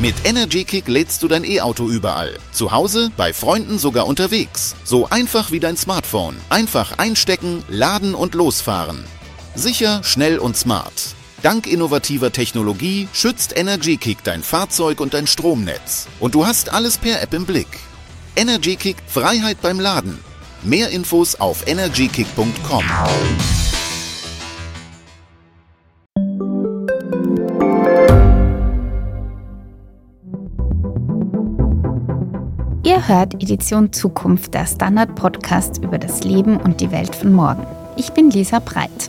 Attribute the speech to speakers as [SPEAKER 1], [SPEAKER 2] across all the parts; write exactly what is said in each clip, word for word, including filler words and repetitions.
[SPEAKER 1] Mit Energy Kick lädst du dein E-Auto überall. Zu Hause, bei Freunden, sogar unterwegs. So einfach wie dein Smartphone. Einfach einstecken, laden und losfahren. Sicher, schnell und smart. Dank innovativer Technologie schützt Energy Kick dein Fahrzeug und dein Stromnetz. Und du hast alles per App im Blick. Energy Kick, Freiheit beim Laden. Mehr Infos auf energy kick punkt com.
[SPEAKER 2] Ihr hört Edition Zukunft, der Standard-Podcast über das Leben und die Welt von morgen. Ich bin Lisa Breit.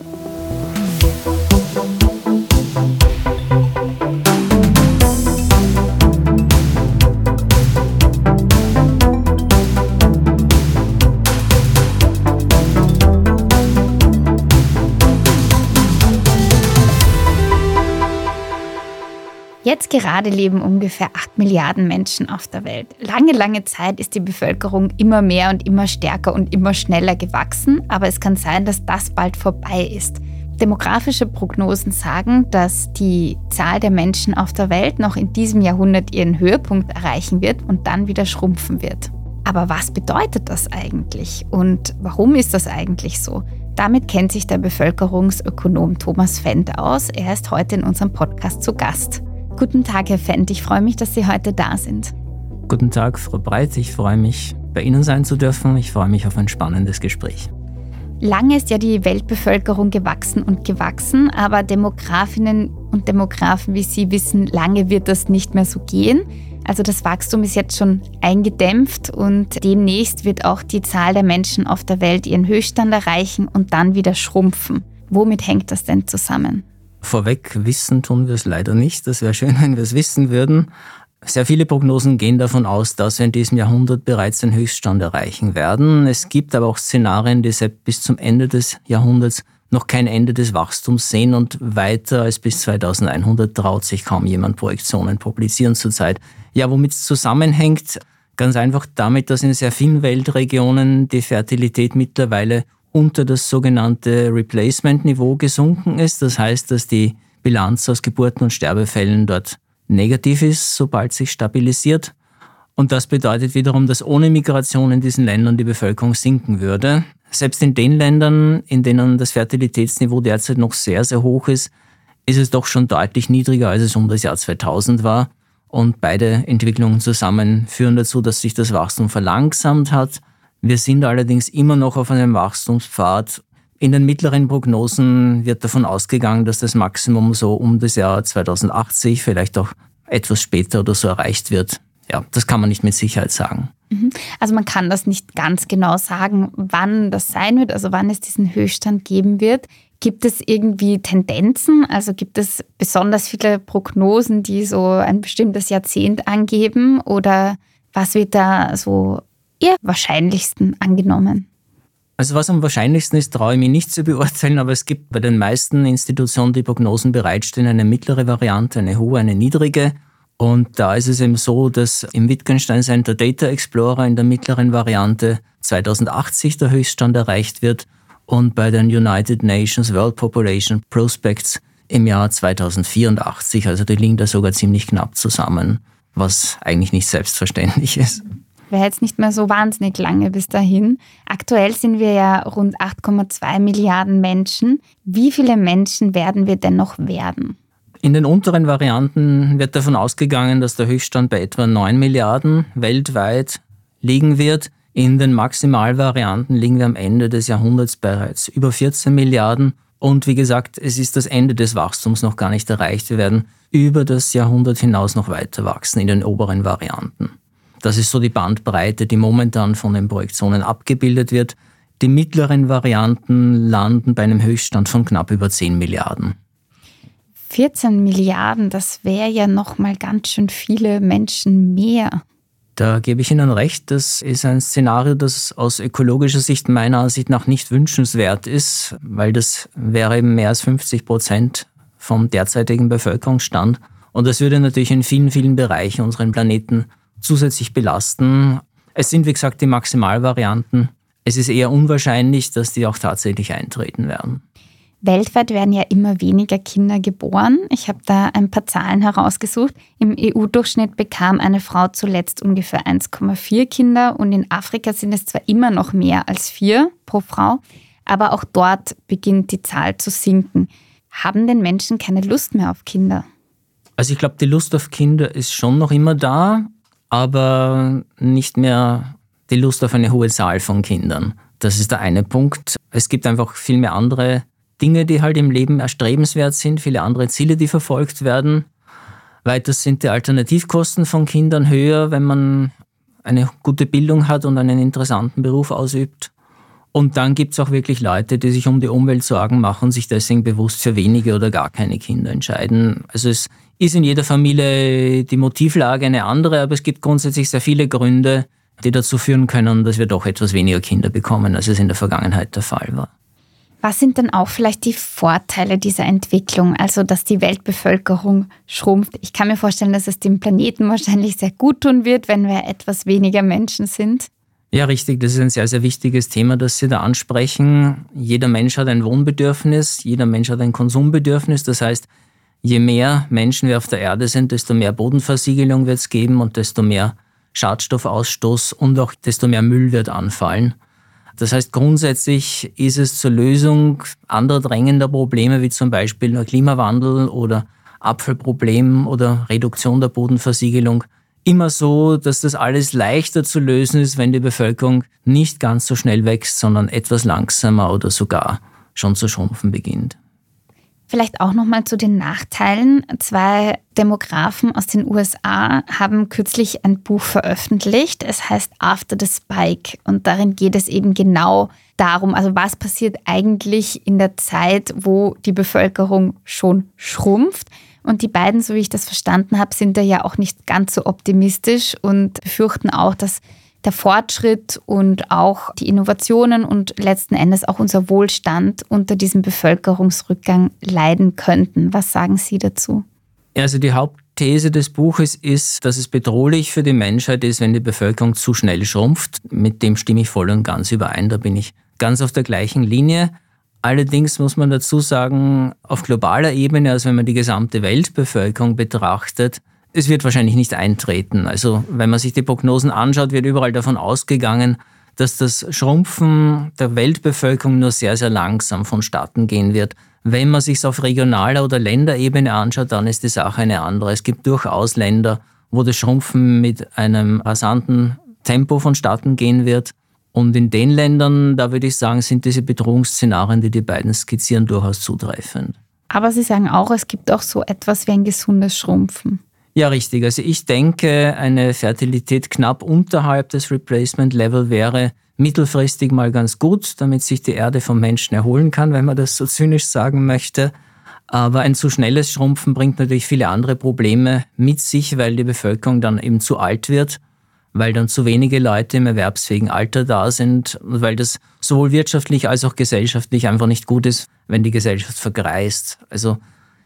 [SPEAKER 2] Jetzt gerade leben ungefähr acht Milliarden Menschen auf der Welt. Lange, lange Zeit ist die Bevölkerung immer mehr und immer stärker und immer schneller gewachsen, aber es kann sein, dass das bald vorbei ist. Demografische Prognosen sagen, dass die Zahl der Menschen auf der Welt noch in diesem Jahrhundert ihren Höhepunkt erreichen wird und dann wieder schrumpfen wird. Aber was bedeutet das eigentlich und warum ist das eigentlich so? Damit kennt sich der Bevölkerungsökonom Thomas Fendt aus. Er ist heute in unserem Podcast zu Gast. Guten Tag, Herr Fendt. Ich freue mich, dass Sie heute da sind.
[SPEAKER 3] Guten Tag, Frau Breit. Ich freue mich, bei Ihnen sein zu dürfen. Ich freue mich auf ein spannendes Gespräch.
[SPEAKER 2] Lange ist ja die Weltbevölkerung gewachsen und gewachsen, aber Demografinnen und Demografen, wie Sie wissen, lange wird das nicht mehr so gehen. Also das Wachstum ist jetzt schon eingedämpft und demnächst wird auch die Zahl der Menschen auf der Welt ihren Höchststand erreichen und dann wieder schrumpfen. Womit hängt das denn zusammen?
[SPEAKER 3] Vorweg wissen tun wir es leider nicht. Das wäre schön, wenn wir es wissen würden. Sehr viele Prognosen gehen davon aus, dass wir in diesem Jahrhundert bereits den Höchststand erreichen werden. Es gibt aber auch Szenarien, die selbst bis zum Ende des Jahrhunderts noch kein Ende des Wachstums sehen und weiter als bis zweitausendeinhundert traut sich kaum jemand Projektionen publizieren zurzeit. Ja, womit es zusammenhängt? Ganz einfach damit, dass in sehr vielen Weltregionen die Fertilität mittlerweile unter das sogenannte Replacement-Niveau gesunken ist. Das heißt, dass die Bilanz aus Geburten und Sterbefällen dort negativ ist, sobald sich stabilisiert. Und das bedeutet wiederum, dass ohne Migration in diesen Ländern die Bevölkerung sinken würde. Selbst in den Ländern, in denen das Fertilitätsniveau derzeit noch sehr, sehr hoch ist, ist es doch schon deutlich niedriger, als es um das Jahr zweitausend war. Und beide Entwicklungen zusammen führen dazu, dass sich das Wachstum verlangsamt hat. Wir sind allerdings immer noch auf einem Wachstumspfad. In den mittleren Prognosen wird davon ausgegangen, dass das Maximum so um das Jahr zweitausendachtzig, vielleicht auch etwas später oder so erreicht wird. Ja, das kann man nicht mit Sicherheit sagen.
[SPEAKER 2] Also man kann das nicht ganz genau sagen, wann das sein wird, also wann es diesen Höchststand geben wird. Gibt es irgendwie Tendenzen? Also gibt es besonders viele Prognosen, die so ein bestimmtes Jahrzehnt angeben? Oder was wird da so eher wahrscheinlichsten angenommen?
[SPEAKER 3] Also was am wahrscheinlichsten ist, traue ich mich nicht zu beurteilen, aber es gibt bei den meisten Institutionen, die Prognosen bereitstellen, eine mittlere Variante, eine hohe, eine niedrige. Und da ist es eben so, dass im Wittgenstein Center Data Explorer in der mittleren Variante zweitausendachtzig der Höchststand erreicht wird und bei den United Nations World Population Prospects im Jahr zweitausendvierundachtzig. Also die liegen da sogar ziemlich knapp zusammen, was eigentlich nicht selbstverständlich ist.
[SPEAKER 2] Wäre jetzt nicht mehr so wahnsinnig lange bis dahin. Aktuell sind wir ja rund acht Komma zwei Milliarden Menschen. Wie viele Menschen werden wir denn noch werden?
[SPEAKER 3] In den unteren Varianten wird davon ausgegangen, dass der Höchststand bei etwa neun Milliarden weltweit liegen wird. In den Maximalvarianten liegen wir am Ende des Jahrhunderts bereits über vierzehn Milliarden. Und wie gesagt, es ist das Ende des Wachstums noch gar nicht erreicht. Wir werden über das Jahrhundert hinaus noch weiter wachsen in den oberen Varianten. Das ist so die Bandbreite, die momentan von den Projektionen abgebildet wird. Die mittleren Varianten landen bei einem Höchststand von knapp über zehn Milliarden.
[SPEAKER 2] vierzehn Milliarden, das wäre ja noch mal ganz schön viele Menschen mehr.
[SPEAKER 3] Da gebe ich Ihnen recht, das ist ein Szenario, das aus ökologischer Sicht meiner Ansicht nach nicht wünschenswert ist, weil das wäre eben mehr als fünfzig Prozent vom derzeitigen Bevölkerungsstand. Und das würde natürlich in vielen, vielen Bereichen unseren Planeten zusätzlich belasten. Es sind, wie gesagt, die Maximalvarianten. Es ist eher unwahrscheinlich, dass die auch tatsächlich eintreten werden.
[SPEAKER 2] Weltweit werden ja immer weniger Kinder geboren. Ich habe da ein paar Zahlen herausgesucht. Im E U-Durchschnitt bekam eine Frau zuletzt ungefähr eins Komma vier Kinder und in Afrika sind es zwar immer noch mehr als vier pro Frau, aber auch dort beginnt die Zahl zu sinken. Haben denn Menschen keine Lust mehr auf Kinder?
[SPEAKER 3] Also ich glaube, die Lust auf Kinder ist schon noch immer da, aber nicht mehr die Lust auf eine hohe Zahl von Kindern. Das ist der eine Punkt. Es gibt einfach viel mehr andere Dinge, die halt im Leben erstrebenswert sind, viele andere Ziele, die verfolgt werden. Weiter sind die Alternativkosten von Kindern höher, wenn man eine gute Bildung hat und einen interessanten Beruf ausübt. Und dann gibt es auch wirklich Leute, die sich um die Umwelt Sorgen machen und sich deswegen bewusst für wenige oder gar keine Kinder entscheiden. Also es ist in jeder Familie die Motivlage eine andere, aber es gibt grundsätzlich sehr viele Gründe, die dazu führen können, dass wir doch etwas weniger Kinder bekommen, als es in der Vergangenheit der Fall war.
[SPEAKER 2] Was sind denn auch vielleicht die Vorteile dieser Entwicklung, also dass die Weltbevölkerung schrumpft? Ich kann mir vorstellen, dass es dem Planeten wahrscheinlich sehr gut tun wird, wenn wir etwas weniger Menschen sind.
[SPEAKER 3] Ja, richtig. Das ist ein sehr, sehr wichtiges Thema, das Sie da ansprechen. Jeder Mensch hat ein Wohnbedürfnis, jeder Mensch hat ein Konsumbedürfnis. Das heißt, je mehr Menschen wir auf der Erde sind, desto mehr Bodenversiegelung wird es geben und desto mehr Schadstoffausstoß und auch desto mehr Müll wird anfallen. Das heißt, grundsätzlich ist es zur Lösung anderer drängender Probleme, wie zum Beispiel der Klimawandel oder Abfallproblem oder Reduktion der Bodenversiegelung, immer so, dass das alles leichter zu lösen ist, wenn die Bevölkerung nicht ganz so schnell wächst, sondern etwas langsamer oder sogar schon zu schrumpfen beginnt.
[SPEAKER 2] Vielleicht auch nochmal zu den Nachteilen. Zwei Demografen aus den U S A haben kürzlich ein Buch veröffentlicht. Es heißt After the Spike und darin geht es eben genau darum, also was passiert eigentlich in der Zeit, wo die Bevölkerung schon schrumpft. Und die beiden, so wie ich das verstanden habe, sind da ja auch nicht ganz so optimistisch und befürchten auch, dass der Fortschritt und auch die Innovationen und letzten Endes auch unser Wohlstand unter diesem Bevölkerungsrückgang leiden könnten. Was sagen Sie dazu?
[SPEAKER 3] Also die Hauptthese des Buches ist, dass es bedrohlich für die Menschheit ist, wenn die Bevölkerung zu schnell schrumpft. Mit dem stimme ich voll und ganz überein, da bin ich ganz auf der gleichen Linie. Allerdings muss man dazu sagen, auf globaler Ebene, also wenn man die gesamte Weltbevölkerung betrachtet, es wird wahrscheinlich nicht eintreten. Also wenn man sich die Prognosen anschaut, wird überall davon ausgegangen, dass das Schrumpfen der Weltbevölkerung nur sehr, sehr langsam vonstatten gehen wird. Wenn man sich es auf regionaler oder Länderebene anschaut, dann ist die Sache eine andere. Es gibt durchaus Länder, wo das Schrumpfen mit einem rasanten Tempo vonstatten gehen wird. Und in den Ländern, da würde ich sagen, sind diese Bedrohungsszenarien, die die beiden skizzieren, durchaus zutreffend.
[SPEAKER 2] Aber Sie sagen auch, es gibt auch so etwas wie ein gesundes Schrumpfen.
[SPEAKER 3] Ja, richtig. Also ich denke, eine Fertilität knapp unterhalb des Replacement Level wäre mittelfristig mal ganz gut, damit sich die Erde vom Menschen erholen kann, wenn man das so zynisch sagen möchte. Aber ein zu schnelles Schrumpfen bringt natürlich viele andere Probleme mit sich, weil die Bevölkerung dann eben zu alt wird, weil dann zu wenige Leute im erwerbsfähigen Alter da sind und weil das sowohl wirtschaftlich als auch gesellschaftlich einfach nicht gut ist, wenn die Gesellschaft vergreist. Also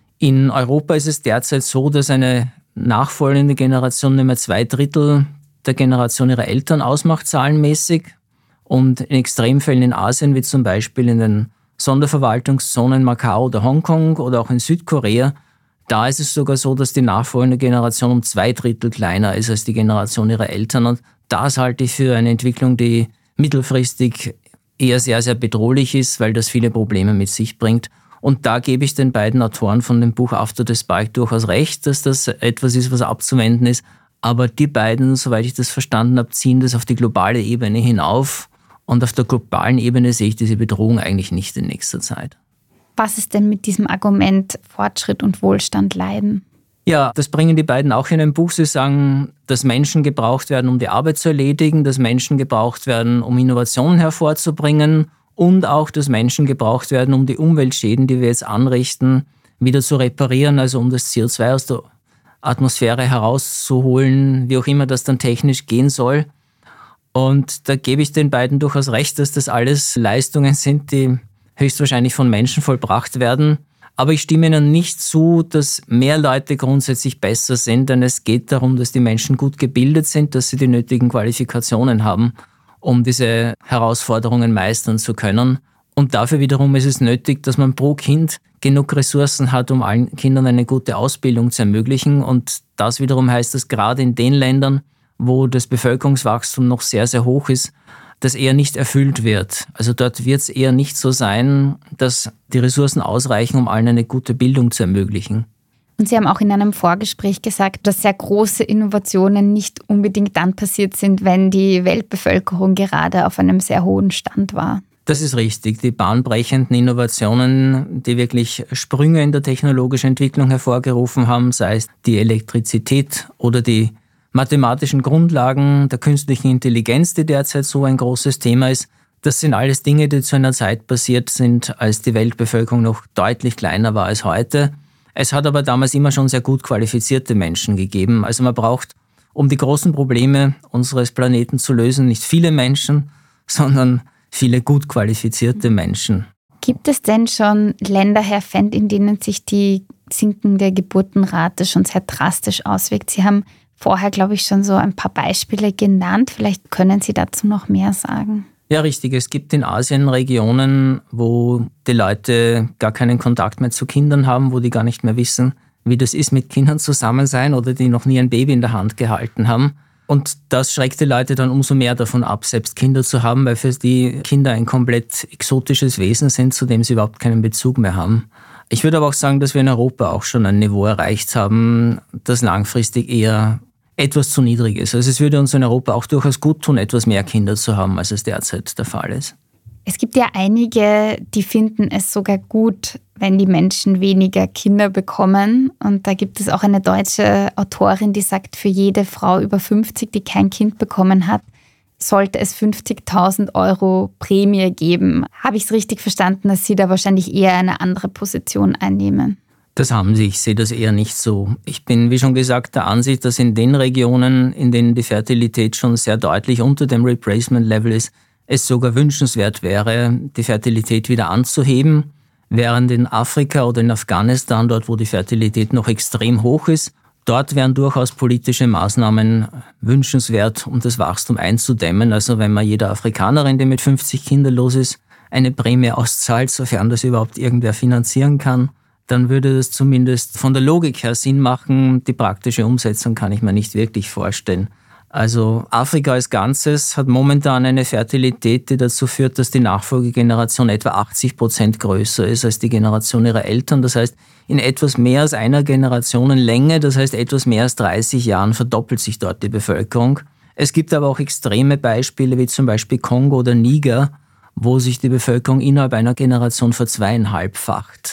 [SPEAKER 3] in Europa ist es derzeit so, dass eine nachfolgende Generation nicht mehr zwei Drittel der Generation ihrer Eltern ausmacht, zahlenmäßig. Und in Extremfällen in Asien, wie zum Beispiel in den Sonderverwaltungszonen Macau oder Hongkong oder auch in Südkorea, da ist es sogar so, dass die nachfolgende Generation um zwei Drittel kleiner ist als die Generation ihrer Eltern. Und das halte ich für eine Entwicklung, die mittelfristig eher sehr, sehr bedrohlich ist, weil das viele Probleme mit sich bringt. Und da gebe ich den beiden Autoren von dem Buch After the Spike durchaus recht, dass das etwas ist, was abzuwenden ist. Aber die beiden, soweit ich das verstanden habe, ziehen das auf die globale Ebene hinauf. Und auf der globalen Ebene sehe ich diese Bedrohung eigentlich nicht in nächster Zeit.
[SPEAKER 2] Was ist denn mit diesem Argument Fortschritt und Wohlstand leiden?
[SPEAKER 3] Ja, das bringen die beiden auch in einem Buch. Sie sagen, dass Menschen gebraucht werden, um die Arbeit zu erledigen, dass Menschen gebraucht werden, um Innovationen hervorzubringen und auch, dass Menschen gebraucht werden, um die Umweltschäden, die wir jetzt anrichten, wieder zu reparieren, also um das C O zwei aus der Atmosphäre herauszuholen, wie auch immer das dann technisch gehen soll. Und da gebe ich den beiden durchaus recht, dass das alles Leistungen sind, die höchstwahrscheinlich von Menschen vollbracht werden. Aber ich stimme Ihnen nicht zu, dass mehr Leute grundsätzlich besser sind, denn es geht darum, dass die Menschen gut gebildet sind, dass sie die nötigen Qualifikationen haben, um diese Herausforderungen meistern zu können. Und dafür wiederum ist es nötig, dass man pro Kind genug Ressourcen hat, um allen Kindern eine gute Ausbildung zu ermöglichen. Und das wiederum heißt, dass gerade in den Ländern, wo das Bevölkerungswachstum noch sehr, sehr hoch ist, das eher nicht erfüllt wird. Also dort wird es eher nicht so sein, dass die Ressourcen ausreichen, um allen eine gute Bildung zu ermöglichen.
[SPEAKER 2] Und Sie haben auch in einem Vorgespräch gesagt, dass sehr große Innovationen nicht unbedingt dann passiert sind, wenn die Weltbevölkerung gerade auf einem sehr hohen Stand war.
[SPEAKER 3] Das ist richtig. Die bahnbrechenden Innovationen, die wirklich Sprünge in der technologischen Entwicklung hervorgerufen haben, sei es die Elektrizität oder die mathematischen Grundlagen der künstlichen Intelligenz, die derzeit so ein großes Thema ist, das sind alles Dinge, die zu einer Zeit passiert sind, als die Weltbevölkerung noch deutlich kleiner war als heute. Es hat aber damals immer schon sehr gut qualifizierte Menschen gegeben. Also man braucht, um die großen Probleme unseres Planeten zu lösen, nicht viele Menschen, sondern viele gut qualifizierte Menschen.
[SPEAKER 2] Gibt es denn schon Länder, Herr Fendt, in denen sich die sinkende Geburtenrate schon sehr drastisch auswirkt? Sie haben vorher, glaube ich, schon so ein paar Beispiele genannt. Vielleicht können Sie dazu noch mehr sagen.
[SPEAKER 3] Ja, richtig. Es gibt in Asien Regionen, wo die Leute gar keinen Kontakt mehr zu Kindern haben, wo die gar nicht mehr wissen, wie das ist, mit Kindern zusammen sein oder die noch nie ein Baby in der Hand gehalten haben. Und das schreckt die Leute dann umso mehr davon ab, selbst Kinder zu haben, weil für die Kinder ein komplett exotisches Wesen sind, zu dem sie überhaupt keinen Bezug mehr haben. Ich würde aber auch sagen, dass wir in Europa auch schon ein Niveau erreicht haben, das langfristig eher etwas zu niedrig ist. Also es würde uns in Europa auch durchaus gut tun, etwas mehr Kinder zu haben, als es derzeit der Fall ist.
[SPEAKER 2] Es gibt ja einige, die finden es sogar gut, wenn die Menschen weniger Kinder bekommen. Und da gibt es auch eine deutsche Autorin, die sagt, für jede Frau über fünfzig, die kein Kind bekommen hat, sollte es fünfzigtausend Euro Prämie geben. Habe ich es richtig verstanden, dass Sie da wahrscheinlich eher eine andere Position einnehmen?
[SPEAKER 3] Das haben Sie, ich sehe das eher nicht so. Ich bin, wie schon gesagt, der Ansicht, dass in den Regionen, in denen die Fertilität schon sehr deutlich unter dem Replacement-Level ist, es sogar wünschenswert wäre, die Fertilität wieder anzuheben, während in Afrika oder in Afghanistan, dort wo die Fertilität noch extrem hoch ist, dort wären durchaus politische Maßnahmen wünschenswert, um das Wachstum einzudämmen. Also wenn man jeder Afrikanerin, die mit fünfzig kinderlos ist, eine Prämie auszahlt, sofern das überhaupt irgendwer finanzieren kann, dann würde das zumindest von der Logik her Sinn machen. Die praktische Umsetzung kann ich mir nicht wirklich vorstellen. Also Afrika als Ganzes hat momentan eine Fertilität, die dazu führt, dass die Nachfolgegeneration etwa achtzig Prozent größer ist als die Generation ihrer Eltern. Das heißt, in etwas mehr als einer Generationenlänge, das heißt etwas mehr als dreißig Jahren, verdoppelt sich dort die Bevölkerung. Es gibt aber auch extreme Beispiele, wie zum Beispiel Kongo oder Niger, wo sich die Bevölkerung innerhalb einer Generation verzweieinhalbfacht.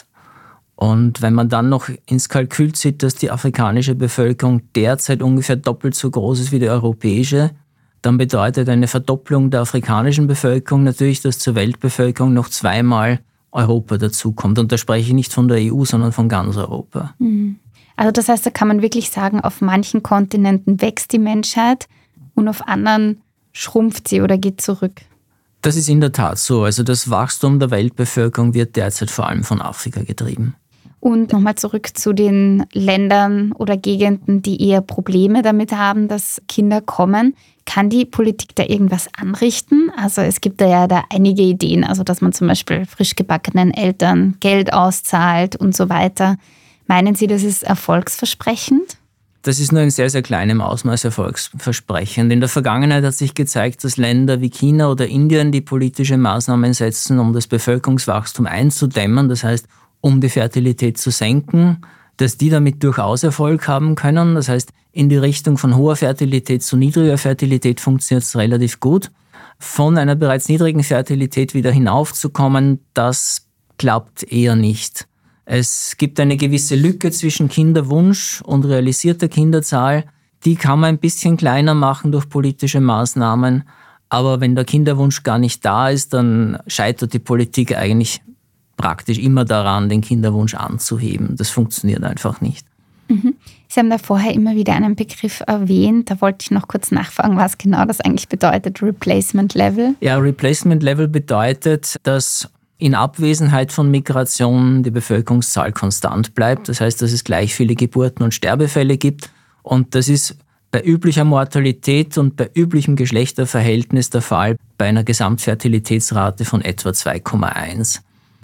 [SPEAKER 3] Und wenn man dann noch ins Kalkül zieht, dass die afrikanische Bevölkerung derzeit ungefähr doppelt so groß ist wie die europäische, dann bedeutet eine Verdopplung der afrikanischen Bevölkerung natürlich, dass zur Weltbevölkerung noch zweimal Europa dazukommt. Und da spreche ich nicht von der E U, sondern von ganz Europa.
[SPEAKER 2] Also das heißt, da kann man wirklich sagen, auf manchen Kontinenten wächst die Menschheit und auf anderen schrumpft sie oder geht zurück.
[SPEAKER 3] Das ist in der Tat so. Also das Wachstum der Weltbevölkerung wird derzeit vor allem von Afrika getrieben.
[SPEAKER 2] Und nochmal zurück zu den Ländern oder Gegenden, die eher Probleme damit haben, dass Kinder kommen. Kann die Politik da irgendwas anrichten? Also es gibt da ja da einige Ideen, also dass man zum Beispiel frisch gebackenen Eltern Geld auszahlt und so weiter. Meinen Sie, das ist erfolgsversprechend?
[SPEAKER 3] Das ist nur in sehr, sehr kleinem Ausmaß erfolgsversprechend. In der Vergangenheit hat sich gezeigt, dass Länder wie China oder Indien, die politische Maßnahmen setzen, um das Bevölkerungswachstum einzudämmen, das heißt, um die Fertilität zu senken, dass die damit durchaus Erfolg haben können. Das heißt, in die Richtung von hoher Fertilität zu niedriger Fertilität funktioniert es relativ gut. Von einer bereits niedrigen Fertilität wieder hinaufzukommen, das klappt eher nicht. Es gibt eine gewisse Lücke zwischen Kinderwunsch und realisierter Kinderzahl. Die kann man ein bisschen kleiner machen durch politische Maßnahmen. Aber wenn der Kinderwunsch gar nicht da ist, dann scheitert die Politik eigentlich praktisch immer daran, den Kinderwunsch anzuheben. Das funktioniert einfach nicht.
[SPEAKER 2] Mhm. Sie haben da vorher immer wieder einen Begriff erwähnt. Da wollte ich noch kurz nachfragen, was genau das eigentlich bedeutet, Replacement Level.
[SPEAKER 3] Ja, Replacement Level bedeutet, dass in Abwesenheit von Migration die Bevölkerungszahl konstant bleibt. Das heißt, dass es gleich viele Geburten und Sterbefälle gibt. Und das ist bei üblicher Mortalität und bei üblichem Geschlechterverhältnis der Fall bei einer Gesamtfertilitätsrate von etwa zwei Komma eins.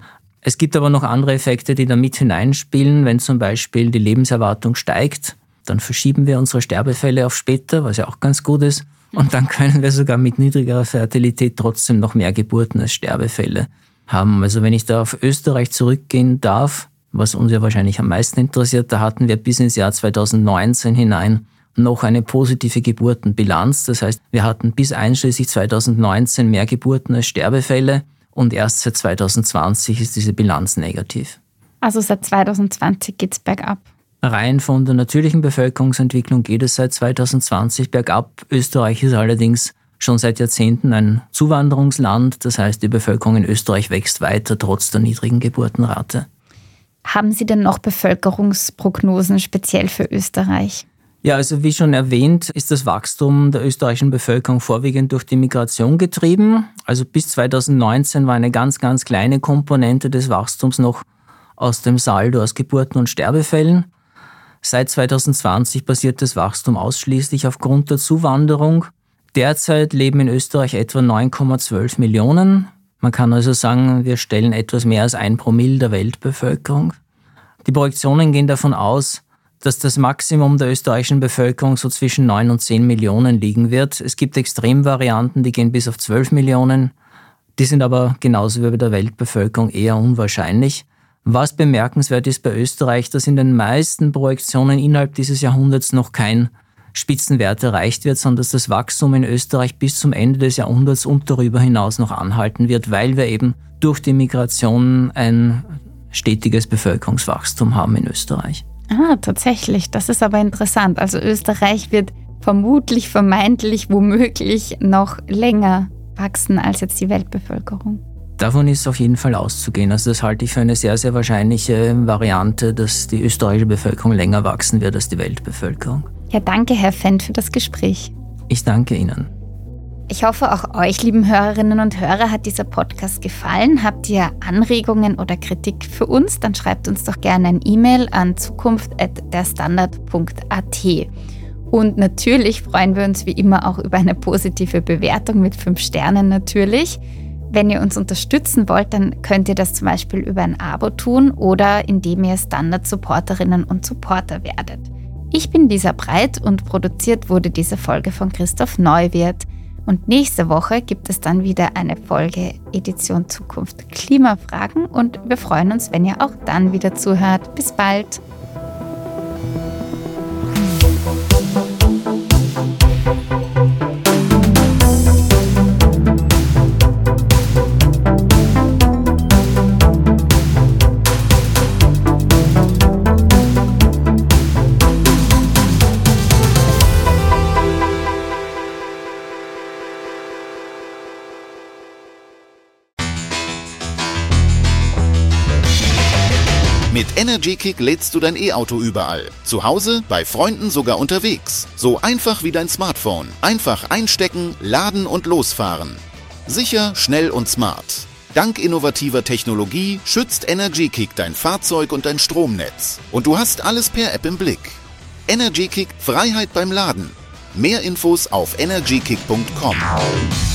[SPEAKER 3] Es gibt aber noch andere Effekte, die da mit hineinspielen. Wenn zum Beispiel die Lebenserwartung steigt, dann verschieben wir unsere Sterbefälle auf später, was ja auch ganz gut ist. Und dann können wir sogar mit niedrigerer Fertilität trotzdem noch mehr Geburten als Sterbefälle haben. Also wenn ich da auf Österreich zurückgehen darf, was uns ja wahrscheinlich am meisten interessiert, da hatten wir bis ins Jahr zweitausendneunzehn hinein noch eine positive Geburtenbilanz. Das heißt, wir hatten bis einschließlich zweitausendneunzehn mehr Geburten als Sterbefälle. Und erst seit zweitausendzwanzig ist diese Bilanz negativ.
[SPEAKER 2] Also seit zweitausendzwanzig geht es bergab?
[SPEAKER 3] Rein von der natürlichen Bevölkerungsentwicklung geht es seit zweitausendzwanzig bergab. Österreich ist allerdings schon seit Jahrzehnten ein Zuwanderungsland. Das heißt, die Bevölkerung in Österreich wächst weiter, trotz der niedrigen Geburtenrate.
[SPEAKER 2] Haben Sie denn noch Bevölkerungsprognosen speziell für Österreich?
[SPEAKER 3] Ja, also wie schon erwähnt, ist das Wachstum der österreichischen Bevölkerung vorwiegend durch die Migration getrieben. Also bis zweitausendneunzehn war eine ganz, ganz kleine Komponente des Wachstums noch aus dem Saldo aus Geburten und Sterbefällen. Seit zweitausendzwanzig basiert das Wachstum ausschließlich aufgrund der Zuwanderung. Derzeit leben in Österreich etwa neun Komma zwölf Millionen. Man kann also sagen, wir stellen etwas mehr als ein Promille der Weltbevölkerung. Die Projektionen gehen davon aus, dass das Maximum der österreichischen Bevölkerung so zwischen neun und zehn Millionen liegen wird. Es gibt Extremvarianten, die gehen bis auf zwölf Millionen. Die sind aber genauso wie bei der Weltbevölkerung eher unwahrscheinlich. Was bemerkenswert ist bei Österreich, dass in den meisten Projektionen innerhalb dieses Jahrhunderts noch kein Spitzenwert erreicht wird, sondern dass das Wachstum in Österreich bis zum Ende des Jahrhunderts und darüber hinaus noch anhalten wird, weil wir eben durch die Migration ein stetiges Bevölkerungswachstum haben in Österreich.
[SPEAKER 2] Ah, tatsächlich. Das ist aber interessant. Also Österreich wird vermutlich, vermeintlich, womöglich noch länger wachsen als jetzt die Weltbevölkerung.
[SPEAKER 3] Davon ist auf jeden Fall auszugehen. Also das halte ich für eine sehr, sehr wahrscheinliche Variante, dass die österreichische Bevölkerung länger wachsen wird als die Weltbevölkerung.
[SPEAKER 2] Ja, danke, Herr Fendt, für das Gespräch.
[SPEAKER 3] Ich danke Ihnen.
[SPEAKER 2] Ich hoffe, auch euch, lieben Hörerinnen und Hörer, hat dieser Podcast gefallen. Habt ihr Anregungen oder Kritik für uns? Dann schreibt uns doch gerne ein E-Mail an zukunft at derstandard punkt a t. Und natürlich freuen wir uns wie immer auch über eine positive Bewertung mit fünf Sternen natürlich. Wenn ihr uns unterstützen wollt, dann könnt ihr das zum Beispiel über ein Abo tun oder indem ihr Standard-Supporterinnen und Supporter werdet. Ich bin Lisa Breit und produziert wurde diese Folge von Christoph Neuwirth. Und nächste Woche gibt es dann wieder eine Folge Edition Zukunft Klimafragen und wir freuen uns, wenn ihr auch dann wieder zuhört. Bis bald!
[SPEAKER 1] Mit Energy Kick lädst du dein E-Auto überall. Zu Hause, bei Freunden, sogar unterwegs. So einfach wie dein Smartphone. Einfach einstecken, laden und losfahren. Sicher, schnell und smart. Dank innovativer Technologie schützt Energy Kick dein Fahrzeug und dein Stromnetz. Und du hast alles per App im Blick. Energy Kick, Freiheit beim Laden. Mehr Infos auf energy kick punkt com.